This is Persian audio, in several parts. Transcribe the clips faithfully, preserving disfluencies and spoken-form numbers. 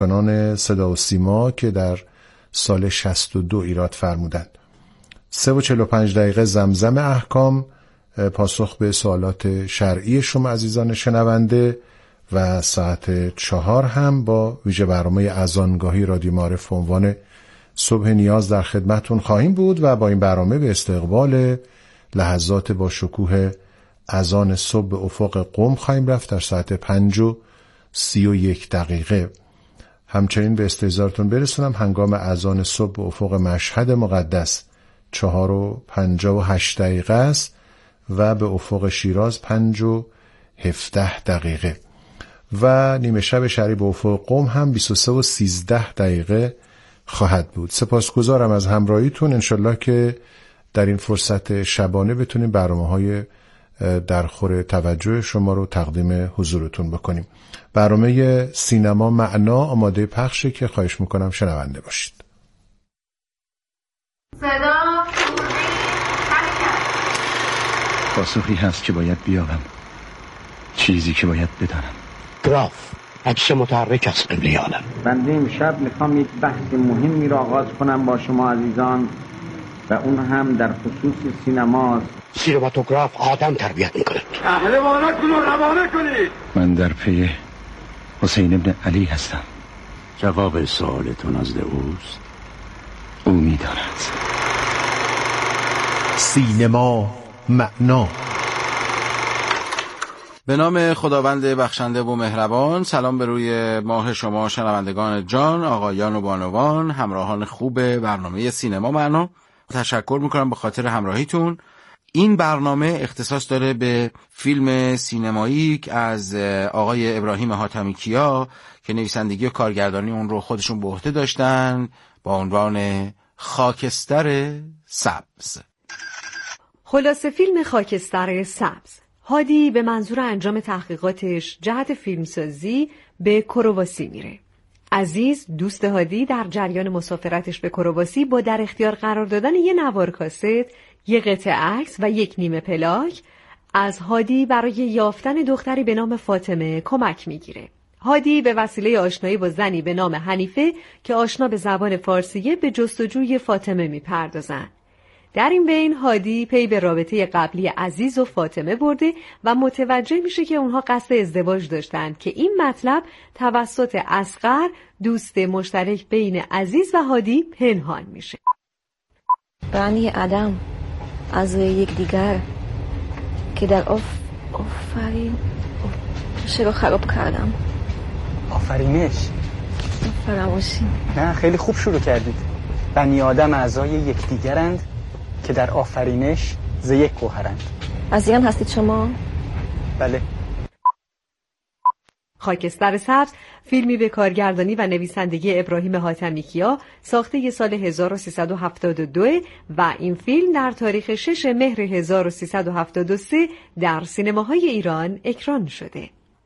کارگردانان صدا و سیما که در سال شصت و دو ایراد فرمودند. سه و چهل و پنج دقیقه زمزم احکام، پاسخ به سوالات شرعی شما عزیزان شنونده، و ساعت چهار هم با ویژه برنامه اذانگاهی رادیو معارف به عنوان صبح نیاز در خدمتون خواهیم بود و با این برنامه به استقبال لحظات با شکوه اذان صبح به افق قم خواهیم رفت در ساعت پنج و سی و یک دقیقه. همچنین به استحضارتون برسونم هنگام اذان صبح به افق مشهد مقدس چهار و پنجاه و هشت دقیقه است و به افق شیراز پنج و هفده دقیقه و نیمه شب شرعی به افق قم هم بیست و سه و سیزده دقیقه خواهد بود. سپاسگزارم از همراهیتون. انشالله که در این فرصت شبانه بتونیم برنامه‌های در خور توجه شما رو تقدیم حضورتون بکنیم. برنامه سینما معنا آماده پخشه که خواهش میکنم شنونده باشید. صدا پاسخی هست که باید بیابم، چیزی که باید بدانم. گراف عکس متحرک از قبله عالم. بنده امشب میخوام یک بحث مهمی را آغاز کنم با شما عزیزان و اون هم در خصوص سینماست. سینماتوگراف آدم تربیت میکنه. پهلوانه کن و روانه کنید. من در پی حسین ابن علی هستم. جواب سوالتون از اوست. او میداند. سینما معنا. به نام خداوند بخشنده و مهربان. سلام به روی ماه شما شنوندگان جان، آقایان و بانوان، همراهان خوب برنامه سینما معنا. تشکر میکنم به خاطر همراهیتون. این برنامه اختصاص داره به فیلم سینمایی از آقای ابراهیم حاتمی کیا که نویسندگی و کارگردانی اون رو خودشون به عهده داشتن با عنوان خاکستر سبز. خلاصه فیلم خاکستر سبز. هادی به منظور انجام تحقیقاتش جهت فیلمسازی به کرواسی میره. عزیز دوست هادی در جریان مسافرتش به کرواسی با در اختیار قرار دادن یه نوار کاست، یه قطعه عکس و یک نیمه پلاک از هادی برای یافتن دختری به نام فاطمه کمک میگیره. هادی به وسیله آشنایی با زنی به نام حنیفه که آشنا به زبان فارسیه به جستجوی فاطمه میپردازن. در این بین هادی پی به رابطه قبلی عزیز و فاطمه برده و متوجه میشه که اونها قصد ازدواج داشتند که این مطلب توسط اصغر دوست مشترک بین عزیز و هادی پنهان میشه. برای آدم از یک دیگر که در آف آفرین چرا خراب کردم. آفرینش فراموشی. نه خیلی خوب شروع کردید. بنی آدم اعضای یکدیگرند که در آفرینش ز یک گوهرند. از این هستید شما؟ بله. خاکستر سبز فیلمی به کارگردانی و نویسندگی ابراهیم حاتمی کیا ساخته ی سال هزار و سیصد و هفتاد و دو و این فیلم در تاریخ شش مهر هزار و سیصد و هفتاد و سه در سینماهای ایران اکران شده.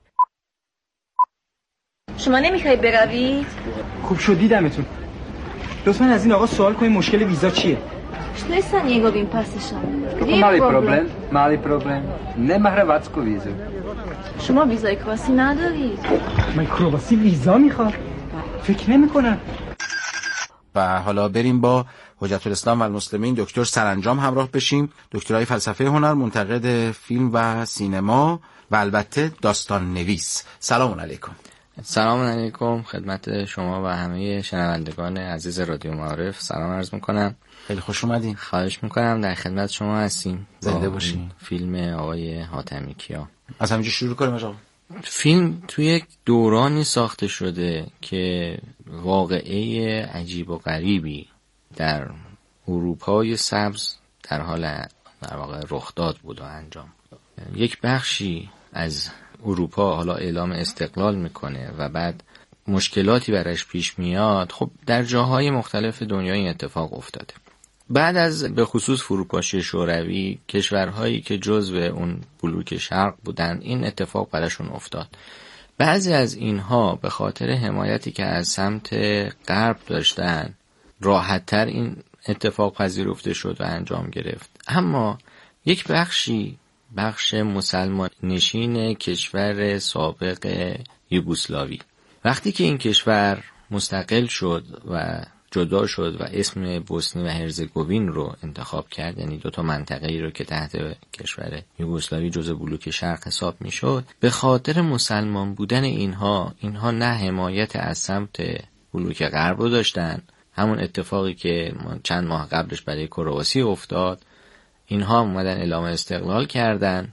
شما نمیخواید بروید؟ خوب شد دیدمتون. لطفاً از این آقا سوال کنید مشکل ویزا چیه؟ Što je sa njegovim pasošom? Gdje je mali problem? problem, mali problem. Nema hrvatsku vizu. شما ویزای کرواسی ندارید. من کرواسی ویزا میخوام. فکر نمی‌کنم. و حالا بریم با حجت الاسلام و المسلمین دکتر سرانجام همراه بشیم. دکترای فلسفه هنر، منتقد فیلم و سینما و البته داستان نویس. سلام علیکم. سلام علیکم خدمت شما و همه شنوندگان عزیز رادیو معارف سلام عرض میکنم. خیلی خوش اومدین. خواهش میکنم، در خدمت شما هستیم. زنده باشین. فیلم آقای حاتمی کیا. از همینجا شروع کنیم آقا. فیلم توی یک دورانی ساخته شده که واقعه عجیب و غریبی در اروپای سبز در حال در واقع رخداد بود و انجام. یک بخشی از اروپا حالا اعلام استقلال میکنه و بعد مشکلاتی برش پیش میاد. خب در جاهای مختلف دنیا این اتفاق افتاده. بعد از به خصوص فروپاشی شوروی، کشورهایی که جزو اون بلوک شرق بودن این اتفاق براشون افتاد. بعضی از اینها به خاطر حمایتی که از سمت غرب داشتن راحت‌تر این اتفاق پذیرفته شد و انجام گرفت. اما یک بخشی بخش مسلمان نشین کشور سابق یوگسلاوی وقتی که این کشور مستقل شد و جدا شد و اسم بوسنی و هرزگوین رو انتخاب کرد، یعنی دو تا منطقه‌ای رو که تحت کشور یوگسلاوی جزء بلوک شرق حساب میشد، به خاطر مسلمان بودن اینها اینها نه حمایت از سمت بلوک غرب رو داشتن، همون اتفاقی که چند ماه قبلش برای کرواسی افتاد، اینها اومدن اعلام استقلال کردن،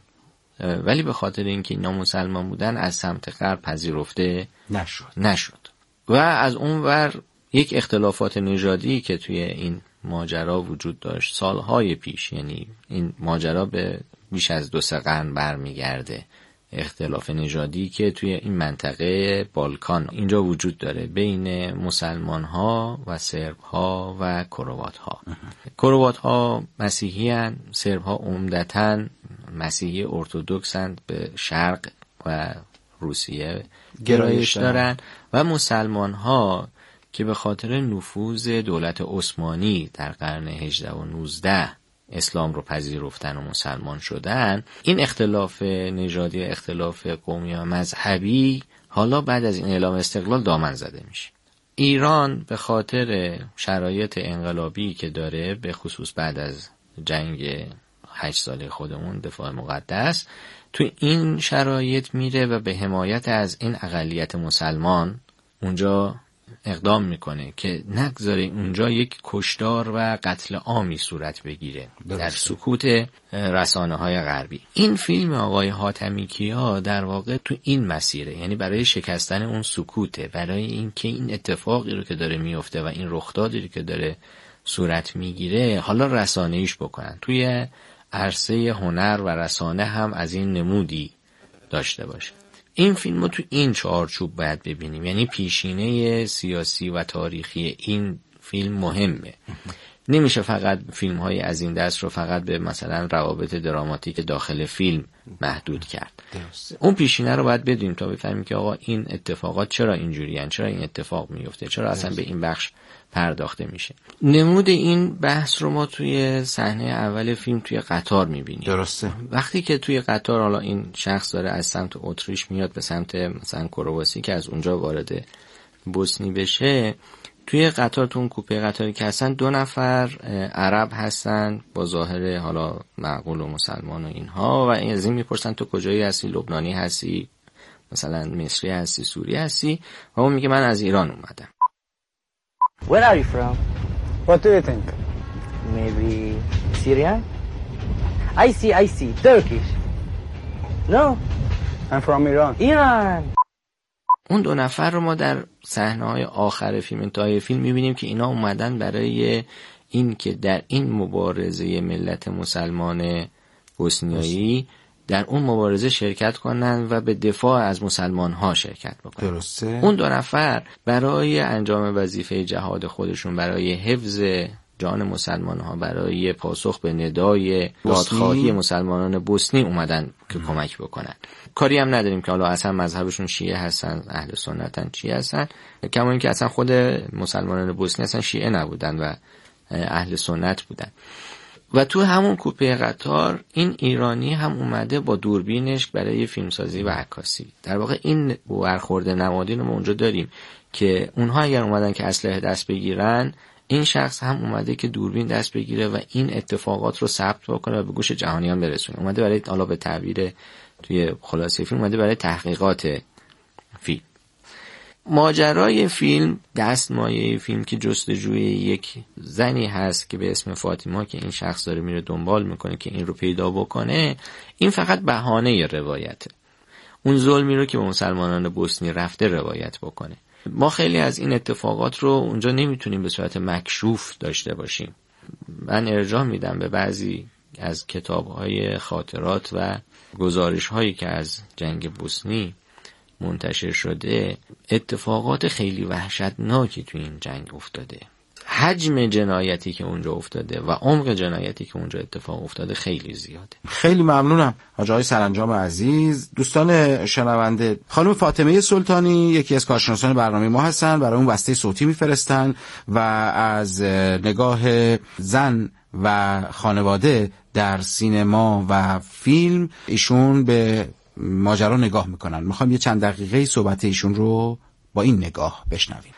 ولی به خاطر اینکه اینا مسلمان بودن از سمت غرب پذیرفته نشد نشد و از اون ور یک اختلافات نژادی که توی این ماجرا وجود داشت سالهای پیش، یعنی این ماجرا به بیش از دو سه قرن برمیگرده، اختلاف نژادی که توی این منطقه بالکان اینجا وجود داره بین مسلمان ها و سرب ها و کروات ها. کروات ها مسیحی هن، سرب ها عمدتاً مسیحی ارتدوکس هن، به شرق و روسیه گرایش دارن و مسلمان ها که به خاطر نفوذ دولت عثمانی در قرن هجدهم و نوزدهم اسلام رو پذیرفتن و مسلمان شدن، این اختلاف نژادی، اختلاف قومی و مذهبی حالا بعد از این اعلام استقلال دامن زده میشه. ایران به خاطر شرایط انقلابی که داره، به خصوص بعد از جنگ هشت ساله خودمون دفاع مقدس، تو این شرایط میره و به حمایت از این اقلیت مسلمان اونجا اقدام میکنه که نگذاره اونجا یک کشتار و قتل عامی صورت بگیره در سکوت رسانه های غربی. این فیلم آقای حاتمی کیا در واقع تو این مسیره، یعنی برای شکستن اون سکوته، برای این که این اتفاقی رو که داره میفته و این رخدادی رو که داره صورت میگیره حالا رسانه‌ایش بکنن، توی عرصه هنر و رسانه هم از این نمودی داشته باشه. این فیلم رو تو این چارچوب باید ببینیم، یعنی پیشینه سیاسی و تاریخی این فیلم مهمه. نمیشه فقط فیلم های از این دست رو فقط به مثلا روابط دراماتیک داخل فیلم محدود کرد. درسته. اون پیشینه رو باید بدونیم تا بفهمیم که آقا این اتفاقات چرا اینجوری هن، چرا این اتفاق میفته، چرا اصلا به این بخش پرداخته میشه. نمود این بحث رو ما توی صحنه اول فیلم توی قطار میبینیم. درسته. وقتی که توی قطار حالا این شخص داره از سمت اتریش میاد به سمت مثلا کرواسی که از اونجا وارد بوسنی بشه، توی قطار، تو اون کوپه قطاری که هستن دو نفر عرب هستن با ظاهر حالا معقول و مسلمان و اینها، و از این میپرسن تو کجایی هستی، لبنانی هستی، مثلا مصری هستی، سوری هستی، و اون میگه من از ایران اومدم. Where are you from? What do you think? Maybe Syrian? I see, I see. Turkish. No? I'm from Iran. Iran. اون دو نفر رو ما در صحنه‌های آخر فیلم، انتهای فیلم می‌بینیم که اینا اومدن برای این که در این مبارزه ملت مسلمان بوسنیایی در اون مبارزه شرکت کنن و به دفاع از مسلمان ها شرکت بکنن. درسته. اون دو نفر برای انجام وظیفه جهاد خودشون، برای حفظ جان مسلمان ها، برای پاسخ به ندای دادخواهی مسلمانان بوسنی اومدن که ام. کمک بکنن. کاری هم نداریم که حالا اصلا مذهبشون شیعه هستن، اهل سنتن، چی هستن، کما اینکه اصلا خود مسلمانان بوسنی اصلا شیعه نبودن و اهل سنت بودن. و تو همون کوپه قطار این ایرانی هم اومده با دوربینش برای فیلمسازی و عکاسی. در واقع این برخورد نمادین رو ما اونجا داریم که اونها اگر اومدن که اسلحه دست بگیرن، این شخص هم اومده که دوربین دست بگیره و این اتفاقات رو ثبت بکنه و به گوش جهانیان برسونه. اومده برای، حالا به تعبیر توی خلاصه فیلم، اومده برای تحقیقات فیلم. ماجرای فیلم، دستمایه فیلم که جستجوی یک زنی هست که به اسم فاطمه که این شخص داره میره دنبال میکنه که این رو پیدا بکنه، این فقط بهانه روایته. اون ظلمی رو که به مسلمانان بوسنی رفته روایت بکنه. ما خیلی از این اتفاقات رو اونجا نمیتونیم به صورت مکشوف داشته باشیم. من ارجاع میدم به بعضی از کتاب‌های خاطرات و گزارش‌هایی که از جنگ بوسنی منتشر شده، اتفاقات خیلی وحشتناکی تو این جنگ افتاده. حجم جنایتی که اونجا افتاده و عمق جنایتی که اونجا اتفاق افتاده خیلی زیاده. خیلی ممنونم حاج آقای سرانجام عزیز. دوستان شنونده، خانم فاطمه سلطانی یکی از کارشناسان برنامه ما هستن، برای اون واسطه صوتی میفرستن و از نگاه زن و خانواده در سینما و فیلم ایشون به ماجرا نگاه میکنن. میخوام یه چند دقیقه صحبت ایشون رو با این نگاه بشنویم.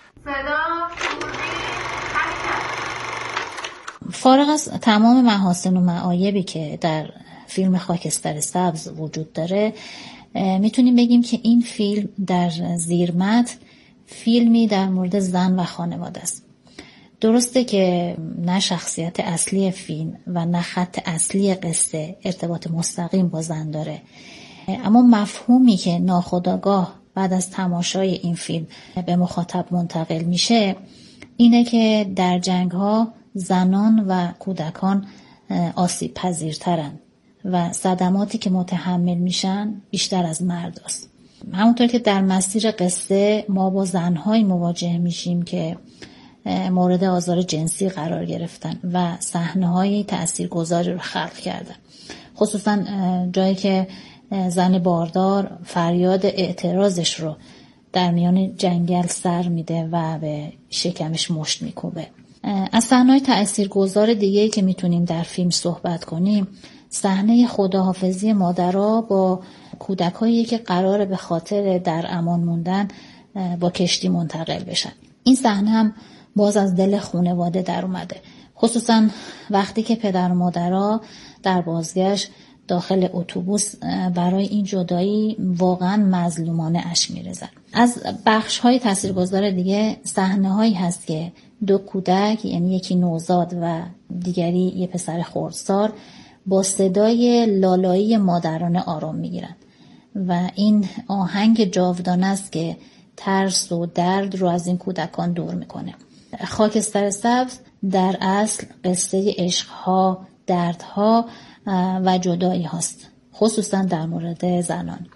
فارغ از تمام محاسن و معایبی که در فیلم خاکستر سبز وجود داره، میتونیم بگیم که این فیلم در زیرمتن فیلمی در مورد زن و خانواده است. درسته که نه شخصیت اصلی فیلم و نه خط اصلی قصه ارتباط مستقیم با زن داره، اما مفهومی که ناخودآگاه بعد از تماشای این فیلم به مخاطب منتقل میشه اینه که در جنگ‌ها زنان و کودکان آسیب پذیرترن و صدماتی که متحمل میشن بیشتر از مرد است. همونطور که در مسیر قصه ما با زنهایی مواجه میشیم که مورد آزار جنسی قرار گرفتن و صحنه‌های تاثیرگذاری رو خلق کردن، خصوصا جایی که زن باردار فریاد اعتراضش رو در میان جنگل سر میده و به شکمش مشت میکوبه. از صحنه‌های تاثیرگذار دیگه‌ای که میتونیم در فیلم صحبت کنیم، صحنه خداحافظی مادرها با کودکایی که قراره به خاطر در امان موندن با کشتی منتقل بشن. این صحنه هم باز از دل خانواده در اومده، خصوصا وقتی که پدر و مادرها در بازگشت داخل اتوبوس برای این جدایی واقعا مظلومانه اشک می‌ریزن. از بخش‌های تاثیرگذار دیگه صحنه‌هایی هست که دو کودک، یعنی یکی نوزاد و دیگری یه پسر خردسال، با صدای لالایی مادرانه آرام میگیرن و این آهنگ جاودانه است که ترس و درد رو از این کودکان دور میکنه. خاکستر سبز در اصل قصه عشقها، دردها و جدایی هاست، خصوصا در مورد زنان.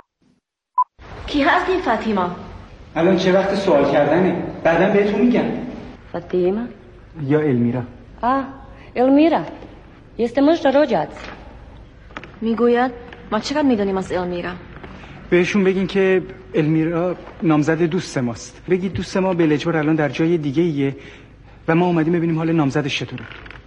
کی هستی فاطیما؟ الان چه وقت سوال کردنه؟ بعدم بهتون میگم. فاطیما؟ یا المیرا. آه المیرا. Jestem rodzic. میگوید ما چقدر میدونیم از المیرا؟ بهشون بگین که المیرا نامزد دوست ماست. بگید دوست ما به اجبار الان در جای دیگه ایه و ما اومدیم ببینیم حال نامزدش چطوره.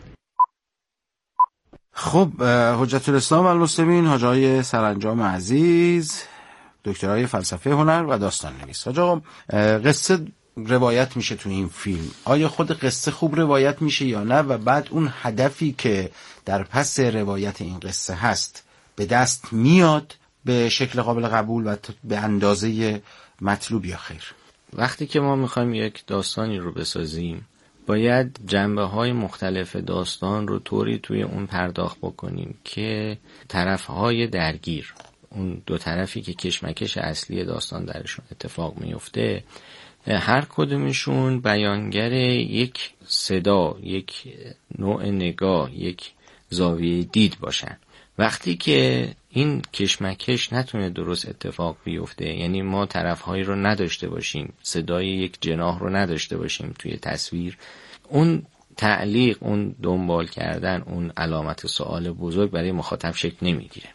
خب حجت الاسلام المسلمین حاج آقای سرانجام عزیز، دکترای فلسفه هنر و داستان نویس. حاج آقا، قصه روایت میشه تو این فیلم، آیا خود قصه خوب روایت میشه یا نه و بعد اون هدفی که در پس روایت این قصه هست به دست میاد به شکل قابل قبول و به اندازه مطلوب یا خیر؟ وقتی که ما میخوایم یک داستانی رو بسازیم باید جنبه‌های مختلف داستان رو طوری توی اون پرداخت بکنیم که طرف‌های درگیر، اون دو طرفی که کشمکش اصلی داستان درشون اتفاق میفته، هر کدومشون بیانگر یک صدا، یک نوع نگاه، یک زاویه دید باشن. وقتی که این کشمکش نتونه درست اتفاق بیفته، یعنی ما طرفهایی رو نداشته باشیم، صدای یک جناح رو نداشته باشیم توی تصویر، اون تعلیق، اون دنبال کردن، اون علامت سوال بزرگ برای مخاطب شکل نمیگیره.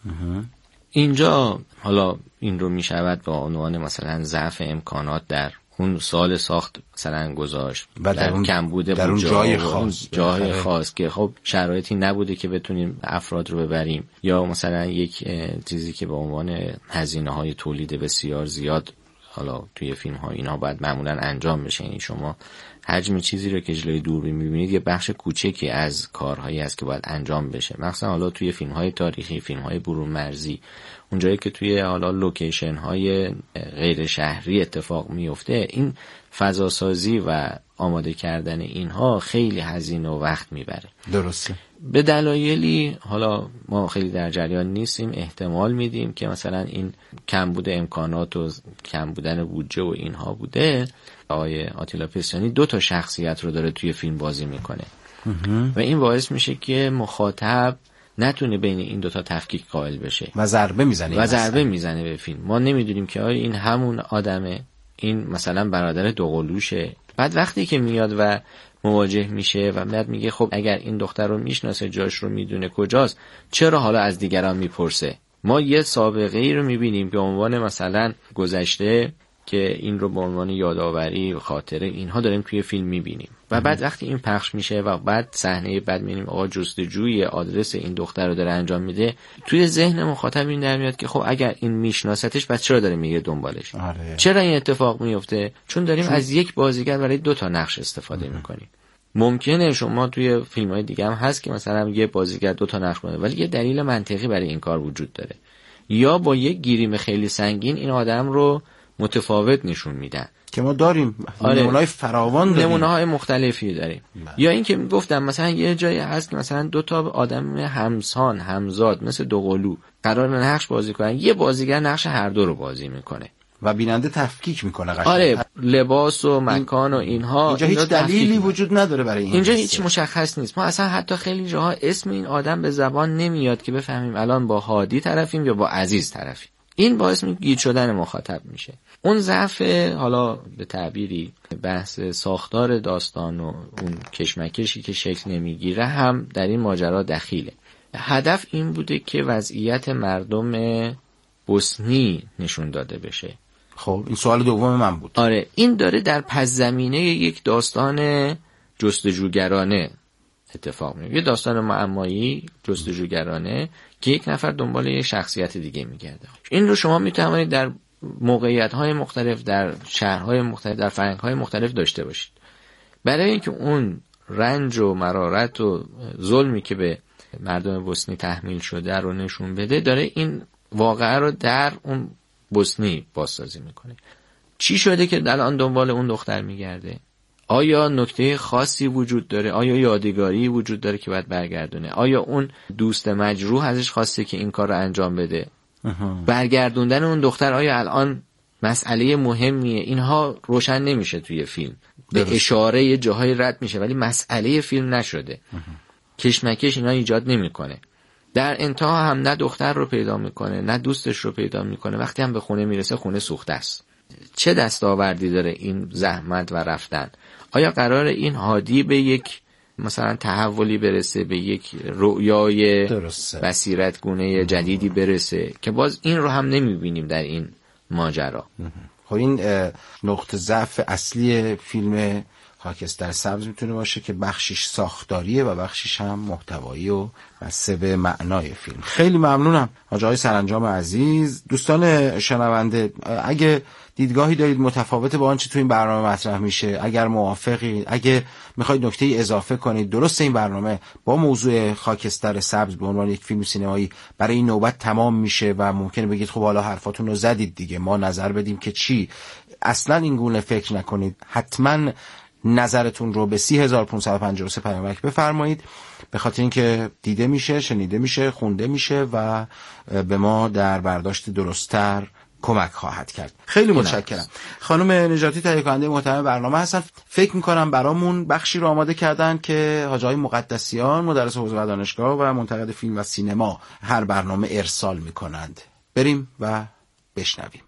اینجا حالا این رو میشود با عنوان مثلا ضعف امکانات در اون سال ساخت مثلا گذاشت و در اون کمبود در اون جای خاص جای خاص که خب شرایطی نبوده که بتونیم افراد رو ببریم، یا مثلا یک چیزی که به عنوان هزینه‌های تولید بسیار زیاد حالا توی فیلم ها اینا باید معمولا انجام بشه. یعنی شما حجم چیزی رو که جلوی دوربین می‌بینید یه بخش کوچکی از کارهایی است که باید انجام بشه، مثلا حالا توی فیلم های تاریخی، فیلم های برون مرزی، اونجایی که توی حالا لوکیشن های غیر شهری اتفاق میفته، این فضا سازی و آماده کردن اینها خیلی هزینه و وقت میبره. درسته. به دلایلی حالا ما خیلی در جریان نیستیم، احتمال میدیم که مثلا این کمبود امکانات و کم بودن بودجه و اینها بوده. آقای آتیلا پستانی دو تا شخصیت رو داره توی فیلم بازی میکنه و این باعث میشه که مخاطب نتونه بین این دوتا تفکیک قائل بشه و ضربه میزنه و ضربه میزنه به فیلم. ما نمیدونیم که آیا این همون آدمه، این مثلا برادر دوقلوشه. بعد وقتی که میاد و مواجه میشه و میاد میگه خب اگر این دختر رو میشناسه، جاش رو میدونه کجاست، چرا حالا از دیگران میپرسه؟ ما یه سابقه ای رو میبینیم به عنوان مثلا گذشته که این رو به عنوان یادآوری و خاطره اینها داریم توی فیلم میبینیم و بعد وقتی این پخش میشه و بعد صحنه بعد میبینیم آقا جستجوی آدرس این دختر رو داره انجام میده، توی ذهن مخاطب این در میاد که خب اگر این میشناستش بعد چرا داره میگه دنبالش؟ آره. چرا این اتفاق میفته؟ چون داریم چون... از یک بازیگر برای دو تا نقش استفاده اه. میکنیم. ممکنه شما توی فیلم‌های دیگه هم هست که مثلا یه بازیگر دو تا نقش بده، ولی یه دلیل منطقی برای این کار وجود داره. یا با یک گریم خیلی سنگین این آدم رو متفاوت نشون میدن که ما داریم آره. نمونه‌های فراوان داریم، نمونه‌های مختلفی داریم. بله. یا این که گفتم مثلا یه جایی هست که مثلا دو تا آدم همسان همزاد مثل دو قلو قرار نقش بازی کنن، یه بازیگر نقش هر دو رو بازی میکنه و بیننده تفکیک میکنه قشنگ. آره لباس و مکان و اینها اینجا هیچ دلیلی وجود نداره برای این. اینجا هیچ مشخص نیست. ما اصلا حتی خیلی جاها اسم این آدم به زبان نمیاد که بفهمیم الان با هادی طرفیم یا با عزیز طرفیم. این باعث میشه گیج شدن مخاطب میشه. اون ضعف حالا به تعبیری بحث ساختار داستان و اون کشمکشی که شکل نمیگیره هم در این ماجرا دخیله. هدف این بوده که وضعیت مردم بوسنی نشون داده بشه. خب این سوال دوم من بود. آره این داره در پس زمینه یک داستان جستجوگرانه اتفاق میفته، یه داستان معمایی جستجوگرانه که یک نفر دنبال یه شخصیت دیگه میگرده. این رو شما میتوانید در موقعیت‌های مختلف، در شهرهای مختلف، در فرهنگ‌های مختلف داشته باشید. برای اینکه اون رنج و مرارت و ظلمی که به مردم بوسنی تحمیل شده رو نشون بده، داره این واقعه رو در اون بوسنی بازسازی میکنه. چی شده که الان دنبال اون دختر میگرده؟ آیا نکته خاصی وجود داره؟ آیا یادگاری وجود داره که باید برگردونه؟ آیا اون دوست مجروح ازش خواسته که این کار رو انجام بده؟ برگردوندن اون دختر آیا الان مسئله مهمیه؟ اینها روشن نمیشه توی فیلم. به درست. اشاره یه جاهای رد میشه ولی مسئله فیلم نشده. کشمکش اینا ایجاد نمیکنه. در انتها هم نه دختر رو پیدا میکنه نه دوستش رو پیدا میکنه. وقتی هم به خونه میرسه خونه سوخته است. چه دستاوردی داره این زحمت و رفتن؟ آیا قرار این هادی به یک مثلا تحولی برسه، به یک رؤیای بصیرتگونه جدیدی برسه که باز این رو هم نمیبینیم در این ماجرا؟ خب این نقطه ضعف اصلی فیلم خاکستر سبز میتونه باشه که بخشش ساختاریه و بخشش هم محتوایی و بسته به معنای فیلم. خیلی ممنونم حاج آقای سرانجام عزیز. دوستان شنونده اگه دیدگاهی دارید متفاوت با آنچه تو این برنامه مطرح میشه، اگر موافقید، اگه میخواید نکته‌ای اضافه کنید، درسته این برنامه با موضوع خاکستر سبز به عنوان یک فیلم سینمایی برای این نوبت تمام میشه و ممکنه بگید خب حالا حرفاتون رو زدید دیگه، ما نظر بدیم که چی. اصلا این گونه فکر نکنید. حتما نظرتون رو به سی هزار و پانصد و پنجاه و سه پیامک بفرمایید، به خاطر اینکه دیده میشه، شنیده میشه، خونده میشه و به ما در برداشت درست‌تر کمک خواهد کرد. خیلی متشکرم. خانم نجاتی تهیه کننده محتوای برنامه هستن. فکر میکنم برامون بخشی رو آماده کردن که حاج آقای مقدسیان مدرس حوزه و دانشگاه و منتقد فیلم و سینما هر برنامه ارسال میکنند. بریم و بشنویم.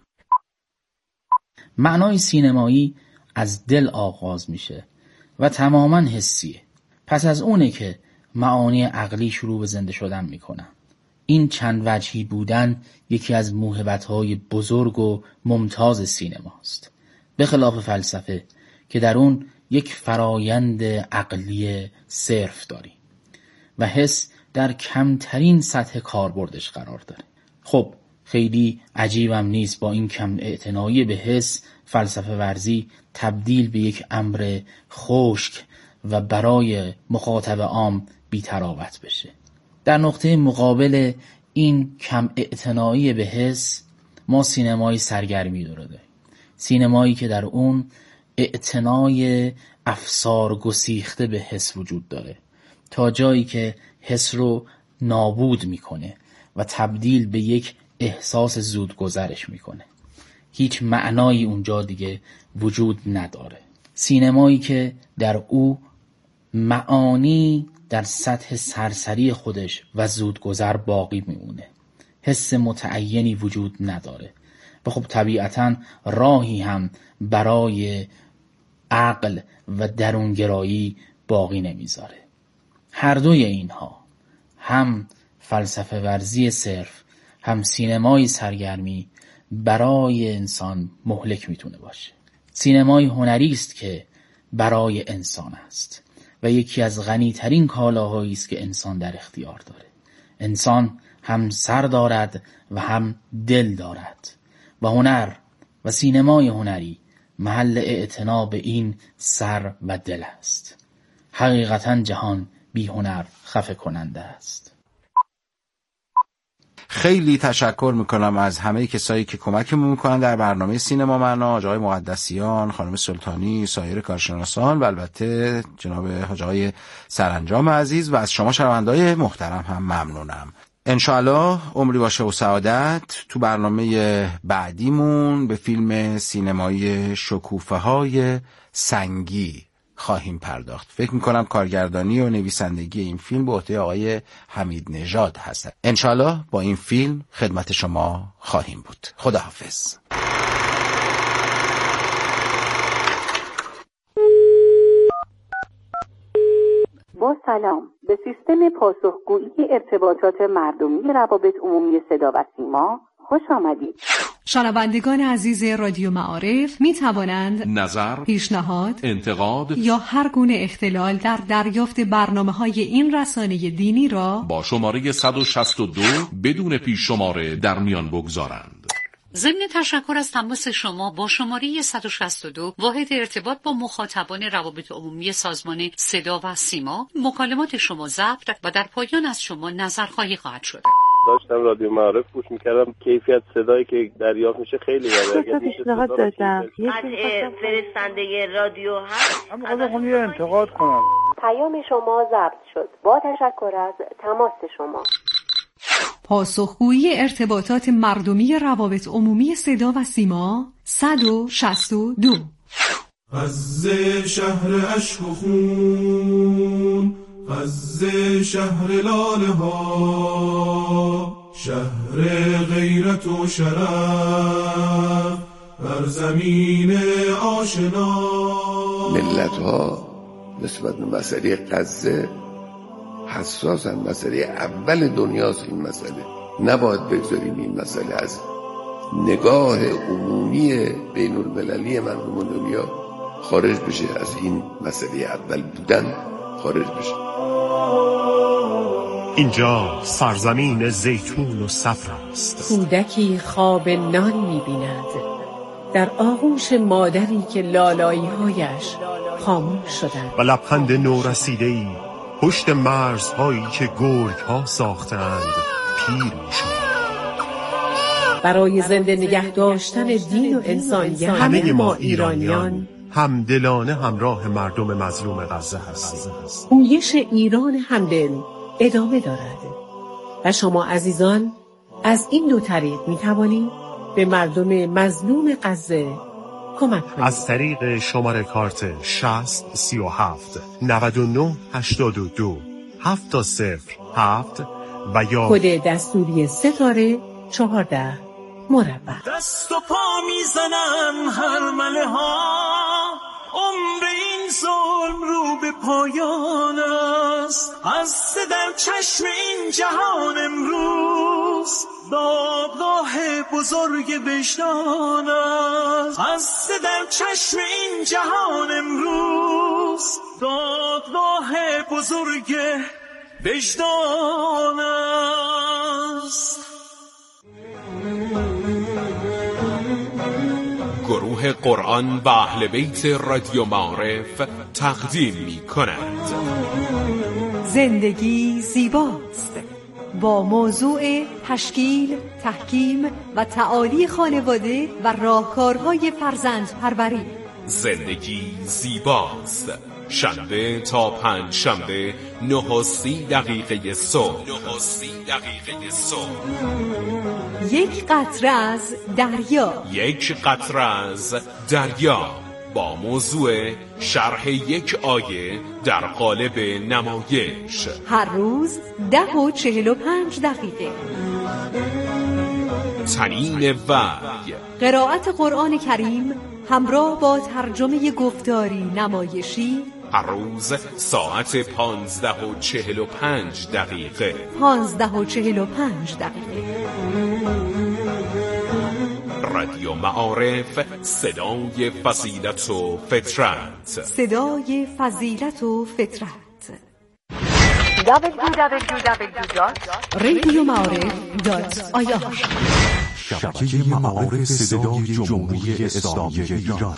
معنای سینمایی از دل آغاز میشه و تماما حسیه. پس از اونه که معانی عقلی شروع به زنده شدن میکنن. این چند وجهی بودن یکی از موهبت‌های بزرگ و ممتاز سینماست، به خلاف فلسفه که در اون یک فرایند عقلی صرف داریم و حس در کمترین سطح کاربردش قرار داره. خب خیلی عجیبم نیست با این کم اعتنایی به حس فلسفه ورزی تبدیل به یک امر خشک و برای مخاطب عام بی‌تراوت بشه. در نقطه مقابل این کم اعتنایی به حس ما سینمای سرگرمی رو داریم. سینمایی که در اون اعتنای افسار گسیخته به حس وجود داره تا جایی که حس رو نابود میکنه و تبدیل به یک احساس زودگذرش میکنه. هیچ معنایی اونجا دیگه وجود نداره. سینمایی که در او معانی در سطح سرسری خودش و زودگذر باقی میمونه. حس متعینی وجود نداره و خب طبیعتاً راهی هم برای عقل و درونگرایی باقی نمیذاره. هر دوی اینها، هم فلسفه ورزی صرف هم سینمای سرگرمی، برای انسان مهلک میتونه باشه. سینمای هنری است که برای انسان است و یکی از غنیترین کالاهایی است که انسان در اختیار داره. انسان هم سر دارد و هم دل دارد و هنر و سینمای هنری محل اعتنا به این سر و دل است. حقیقتا جهان بی هنر خفه کننده است. خیلی تشکر میکنم از همه کسایی که کمکمون میکنن در برنامه سینما معنا، آقای مقدسیان، خانم سلطانی، سایر کارشناسان و البته جناب حاجی سرانجام عزیز و از شما شنونده‌های محترم هم ممنونم. انشاءالله عمری باشه و سعادت. تو برنامه بعدیمون به فیلم سینمایی شکوفه‌های سنگی خواهیم پرداخت. فکر میکنم کارگردانی و نویسندگی این فیلم به عهده آقای حمید نژاد هست. انشاءالله با این فیلم خدمت شما خواهیم بود. خداحافظ. با سلام، به سیستم پاسخگویی ارتباطات مردمی روابط عمومی صدا و سیما خوش آمدید. شنوندگان عزیز رادیو معارف می توانند نظر، پیشنهاد، انتقاد یا هر گونه اختلال در دریافت برنامه‌های این رسانه دینی را با شماره صد و شصت و دو بدون پیش شماره در میان بگذارند. ضمن تشکر از تماس شما با شماره صد و شصت و دو واحد ارتباط با مخاطبان روابط عمومی سازمان صدا و سیما، مکالمات شما ضبط و در پایان از شما نظرخواهی خواهد شد. داشتم رادیو معارف گوش میکردم، کیفیت صدایی که دریافت میشه خیلی بالاست. پیشنهاد دادم قطع فرستنده رادیو هست. اما خودم یه انتقاد کنم. پیام شما ضبط شد. با تشکر از تماس شما. پاسخگویی ارتباطات مردمی روابط عمومی صدا و سیما صد و شصت و دو. غزه شهر عشق و خون، غزه شهر لاله ها، شهر غیرت و شرف بر زمین آشنا. ملت ها نسبت به مسئله غزه حساسن. مسئله اول دنیاست این مسئله. نباید بگذاریم این مسئله از نگاه عمومی بین المللی مردم دنیا خارج بشه، از این مسئله اول بودن خارج بشه. اینجا سرزمین زیتون و صفر است. کودکی خواب نان می‌بیند در آغوش مادری که لالایی‌هایش خاموش شدند و لبخند نورسیده‌ای پشت مرزهایی که گرگ‌ها ساختند پیر می‌شود. برای زنده نگه داشتن دین و انسانیت همه ما ایرانیان همدلانه همراه مردم مظلوم غزه هستیم. پویش ایران همدل ادامه دارد و شما عزیزان از این دو طریق می توانید به مردم مظلوم غزه کمک کنید. از طریق شماره کارت شصت سی و هفت نود و نه هشتاد و دو هفت صفر هفت و یا کد دستوری ستاره چهارده مربع. دست و پا میزنن هرمله ها، عمر این ظلم رو به پایان است. از در چشم این جهان امروز دادگاه بزرگ وجدان است. از در چشم این جهان امروز دادگاه بزرگ وجدان است. گروه قرآن و اهل بیت رادیو معارف تقدیم می کند زندگی زیباست، با موضوع تشکیل، تحکیم و تعالی خانواده و راهکارهای فرزندپروری. زندگی زیباست، شنبه تا پنج شنبه نه و سی دقیقه صبح. نه و سی دقیقه صبح. یک قطره از دریا. یک قطره از دریا با موضوع شرح یک آیه در قالب نمایش. هر روز ده و چهل و پنج دقیقه. تنین وحی، قرائت قرآن کریم همراه با ترجمه گفتاری نمایشی. هر روز ساعت پانزده و چهل و پنج دقیقه. پانزده و چهل و پنج دقیقه. رادیو معارف، صدای فضیلت و فطرت. صدای فضیلت و فطرت. دبلیو دبلیو دبلیو دات رادیو معارف دات آی آر شبکه معارف صدای جمهوری اسلامی ایران.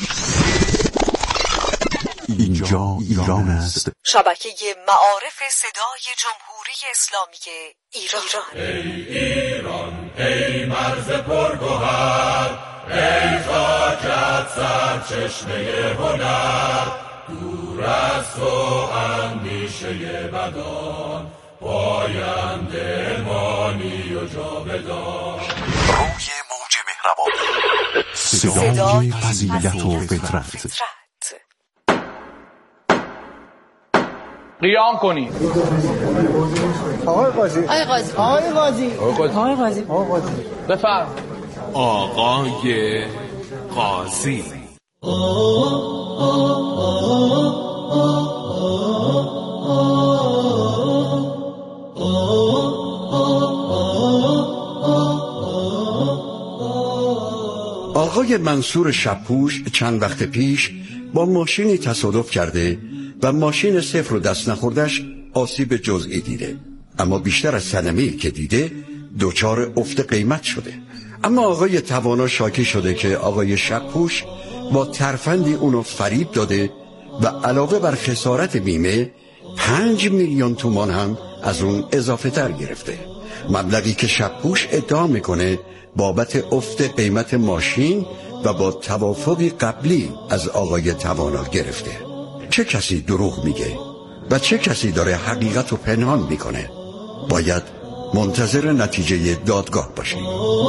اینجا ایران است. شبکه معارف صدای جمهوری اسلامی ایران. ای ایران ای مرز پرگوهر، ای خاکت سرچشمه هنر، دور از تو اندیشه بدان، پاینده مانی و جاودان. روی موج مهربان، صدای فضیلت و فطرت. قیام کنید. آقای قاضی آقای قاضی آقای قاضی آقای قاضی آقای قاضی بفرم. آقای قاضی. آقای منصور شبپوش چند وقت پیش با ماشینی تصادف کرده و ماشین صفر رو دست نخوردش آسیب جزئی دیده، اما بیشتر از صدمه‌ای که دیده دچار افت قیمت شده. اما آقای توانا شاکی شده که آقای شبپوش با ترفندی اونو فریب داده و علاوه بر خسارت بیمه پنج میلیون تومان هم از اون اضافه تر گرفته، مبلغی که شبپوش ادعا میکنه بابت افت قیمت ماشین و با توافقی قبلی از آقای توانا گرفته. چه کسی دروغ میگه و چه کسی داره حقیقت رو پنهان میکنه؟ باید منتظر نتیجه دادگاه باشیم.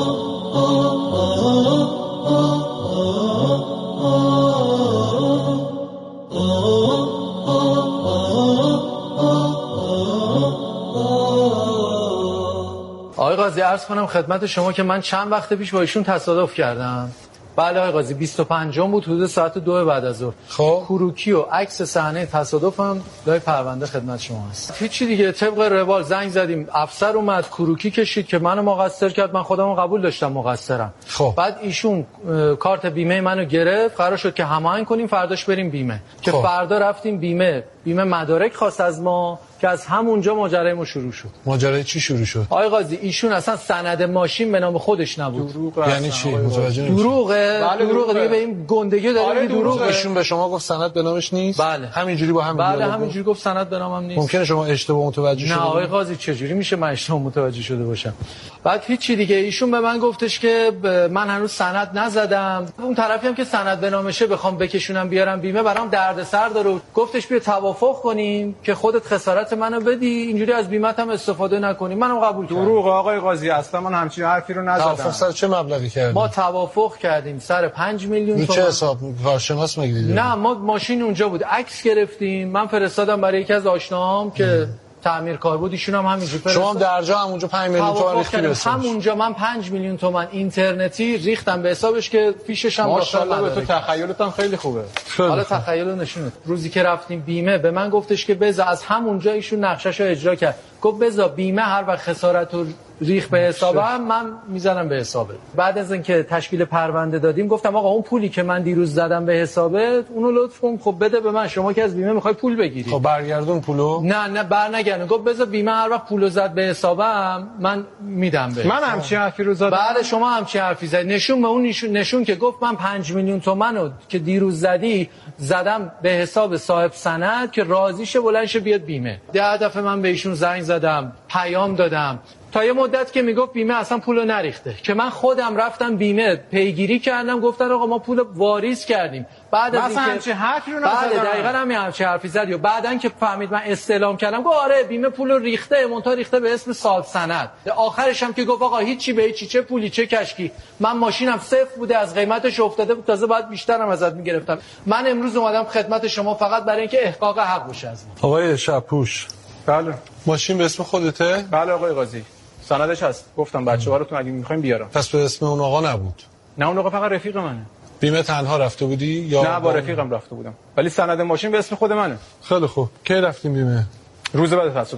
آقای قاضی عرض کنم خدمت شما که من چند وقت پیش با ایشون تصادف کردم. بله آقای قاضی بیست و پنج بود حدود ساعت دو بعد از ظهر. خب کروکی و عکس صحنه تصادفم لای پرونده خدمت شما هست. هیچی دیگه، طبق روال زنگ زدیم، افسر اومد کروکی کشید که منو مقصر کرد، من خودمو قبول داشتم مقصرم. خب بعد ایشون کارت بیمه منو گرفت، قرار شد که هماهنگ کنیم فرداش بریم بیمه. که خب. فردا رفتیم بیمه، بیمه مدارک خواست از ما که از همونجا ماجرای ما شروع شد. ماجرای چی شروع شد؟ آقای قاضی ایشون اصلا سند ماشین به نام خودش نبود. دروغ. یعنی چی؟ متوجه نمیشم. دروغه. بله دروغه دیگه، به این گندگی داره آره میگه دروغه. ایشون به شما گفت سند به نامش نیست؟ بله. همینجوری با هم بله همینجوری گفت سند به نامم نیست. ممکنه شما اشتباه متوجه شده. نه آقای قاضی چجوری میشه من اشتباه متوجه شده باشم؟ بعد هیچی دیگه، ایشون به من گفتش که من هنوز سند نزدم. اون طرفی هم که سند به نامشه بخوام بکشونم بیارم بیمه برام دردسر داره. گفتش بیا توافق کنیم که خودت خسارت منو بدی، اینجوری از بیمت هم استفاده نکنیم. منم قبول کردم. دروغ آقای قاضی، اصلا من همچین حرفی رو نزدم. توافق سر چه مبلغی کردیم؟ ما توافق کردیم سر پنج میلیون تومان. چه حساب کارشناس میگیرید؟ نه ما ماشین اونجا بود، عکس گرفتیم، من فرستادم برای یکی از آشناهام که تعمیرکار بود، ایشون هم همینجوری فرستاد. شما درجا همونجا پنج میلیون تومان ریختی به حسابش. همونجا من پنج میلیون تومان اینترنتی ریختم به حسابش که فیشش هم ماشاءالله به تو تخیلت هم خیلی خوبه. حالا تخیل نشونه. روزی که رفتیم بیمه به من گفتش که بذار، از همونجا ایشون نقشه‌شو اجرا کرد، گفت بذار بیمه هر وقت خسارت رو ریخ به حسابم من میزنم به حسابت. بعد از اینکه تشکیل پرونده دادیم گفتم آقا اون پولی که من دیروز زدم به حسابت اونو لطف کن خب بده به من، شما که از بیمه میخوای پول بگیری. خب برگردون پولو. نه نه برنگردون، گفت بذار بیمه هر وقت پولو زد به حسابم من میدم به. من همچین حرفی رو زدم. بعد شما همچین حرفی زدی، نشون به اون نشون, نشون که گفت من پنج میلیون تومانو که دیروز زدی زدم به حساب صاحب سند که راضیشه بلندشه بیاد بیمه. ده دفعه من به ایشون زنگ زدم، پیام دادم، تا یه مدت که میگفت بیمه اصلا پولو نریخته، که من خودم رفتم بیمه پیگیری کردم، گفتن آقا ما پول واریز کردیم. بعد از اینکه همچین حرفی رو بعد نزدم. دقیقاً همین همچین حرفی زدی و بعدن که فهمید من استعلام کردم گفت آره بیمه پولو ریخته، مونتا ریخته به اسم صاحب سند. آخرش هم که گفت آقا هیچی به هیچی، چه پولی چه کشکی، من ماشینم صفر بوده از قیمتش افتاده بود، تازه بعد بیشترم ازت میگرفتم. من امروز اومدم خدمت شما فقط برای اینکه احقاق حق بشه از من. آقای شبپوش. بله. ماشین به اسم خودته؟ بله آقای قاضی. سندش هست، گفتم بچه‌ها رو تو اگه می‌خوایم بیارم. پس به اسم اون آقا نبود؟ نه اون آقا فقط رفیق منه. بیمه تنها رفته بودی یا نه با رفیقم رفته بودم، ولی سند ماشین به اسم خود منه. خیلی خوب. کی رفتیم بیمه؟ روز بعد تصادف.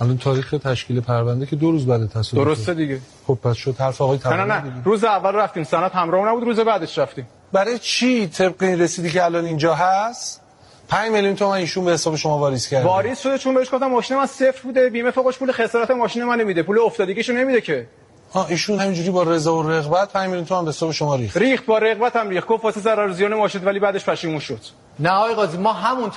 الان تاریخ تشکیل پرونده که دو روز بعد تصادف. درسته دیگه. خب پس شد حرف آقای نه نه نه دیگه. روز اول رفتیم سند همراه نبود، روز بعدش رفتیم. برای چی طبق این رسیدی که الان اینجا هست پنج میلیون تومان ایشون به حساب شما واریز کرده؟ واریز شده چون بهش گفتم ماشین من صفر بوده، بیمه فوقش پول خسارت ماشین من نمیده، پول افتادگیشو نمیده که. ها ایشون همینجوری با رضا و رغبت پنج میلیون تومان به حساب شما ریخت. ریخت با رغبت هم ریخت، گفت واسه ضرر زیان ماشین، ولی بعدش پشیمون شد. نه آقای قاضی، ما همون